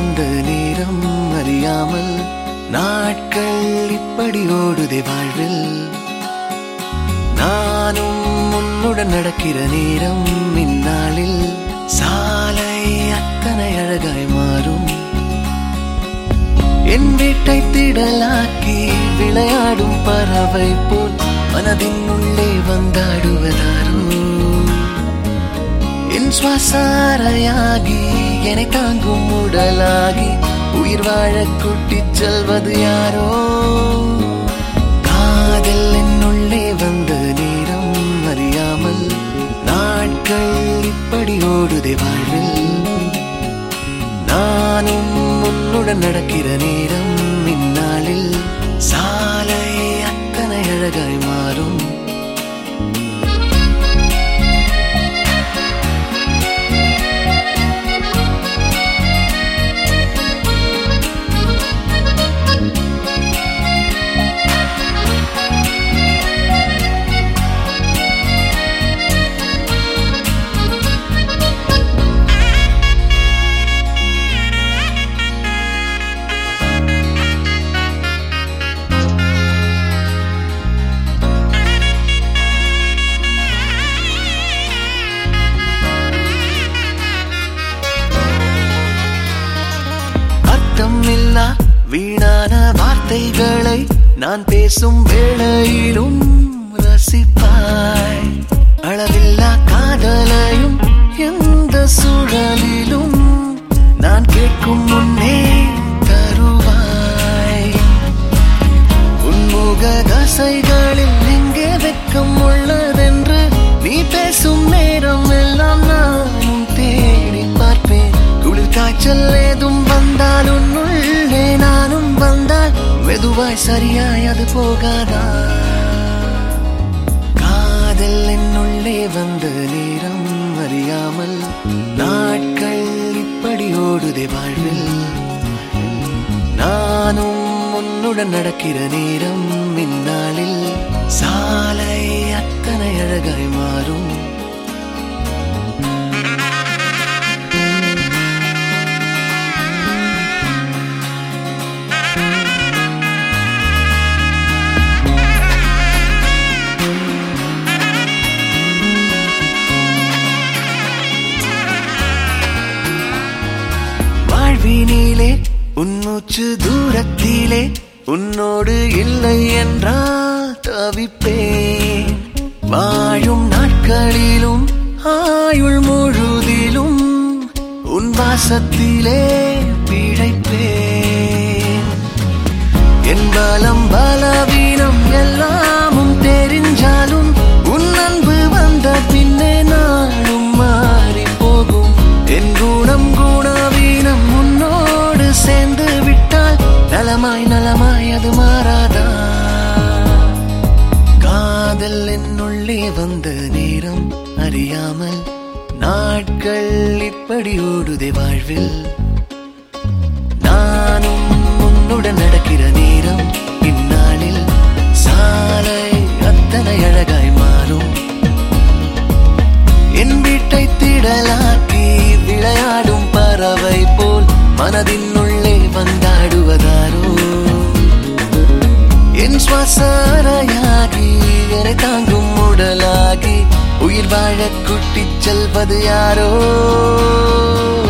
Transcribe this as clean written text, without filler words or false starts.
வந்த நேரம் அறியாமல் நாட்கள் இப்படி ஓடுதே வாழ்வில். நானும் உன்னுடன் நடக்கிற நேரம் இந்நாளில் சாலை அத்தனை அழகாய் மாறும். என் வீட்டை திடலாக்கி விளையாடும் பறவை போல் மனதின் உள்ளே வந்தாடுவதாரோ. என் சுவாசாரையாகி என்னை தாங்கும் உடலாகி உயிர் வாழ கூட்டிச் செல்வது யாரோ. காதல் என்னுள்ளே வந்த நேரம் அறியாமல் நாட்கள் இப்படி ஓடுதே வாழ்வில். நானும் உன்னுடன் நடக்கிற நேரம் இந்நாளில் சாலை அத்தனை அழகாய் மாறும். வீணான வார்த்தைகளை நான் பேசும் வேளையிலும் ரசிப்பாய். அளவில்லா காதலையும் எந்த சூழலிலும் நான் கேட்கும் முன்னே தருவாய். உன்முக தசைகளில் எங்கே வெட்கம் உள்ளதென்று நீ பேசும் நேரம் எல்லாம் நானும் தேடி பார்ப்பேன். குளிர் காய்ச்சல் ஏதும் வந்தால் உன்னுள்ளே நானும் வந்தால் மெதுவாய் சரியாய் அது போகாதா. காதல் என்னுள்ளே வந்த நேரம் அறியாமல் நாட்கள் இப்படி ஓடுதே வாழ்வில். நானும் உன்னுடன் நடக்கிற நேரம் இந்நாளில் சாலை அத்தனை அழகாய் மாறும். வாழ்வினிலே உன்மூச்சு தூரத்திலே உன்னோடு இல்லை என்றால் தவிப்பேன். வாழும் நாட்களிலும் ஆயுள் முழுதிலும் உன் வாசத்திலே பிழைப்பேன். என் பலம் பலவீனம் எல்லாமும் தெரிஞ்சாலும் உன் அன்பு வந்த பின்னே நாளும் மாறி போகும். என் குணம் குணவீனம் உன்னோடு சேர்ந்து விட்டால் நலமாய் நலமாய் அது மாறாதா. காதல் என்னுள்ளே வந்த நேரம் அறியாமல் நாட்கள் இப்படி ஓடுதே வாழ்வில். நானும் உன்னுடன் நடக்கிற நேரம் இந்நாளில் சாலை அத்தனை அழகாய் மாறும். என் வீட்டை திடலாக்கி விளையாடும் பறவை போல் மனதின் உள்ளே வந்தாடுவதாரோ. என் சுவாசாரையாகி என்னை தாங்கும் உடலாகி உயிர் வாழ கூட்டிச் செல்வது யாரோ.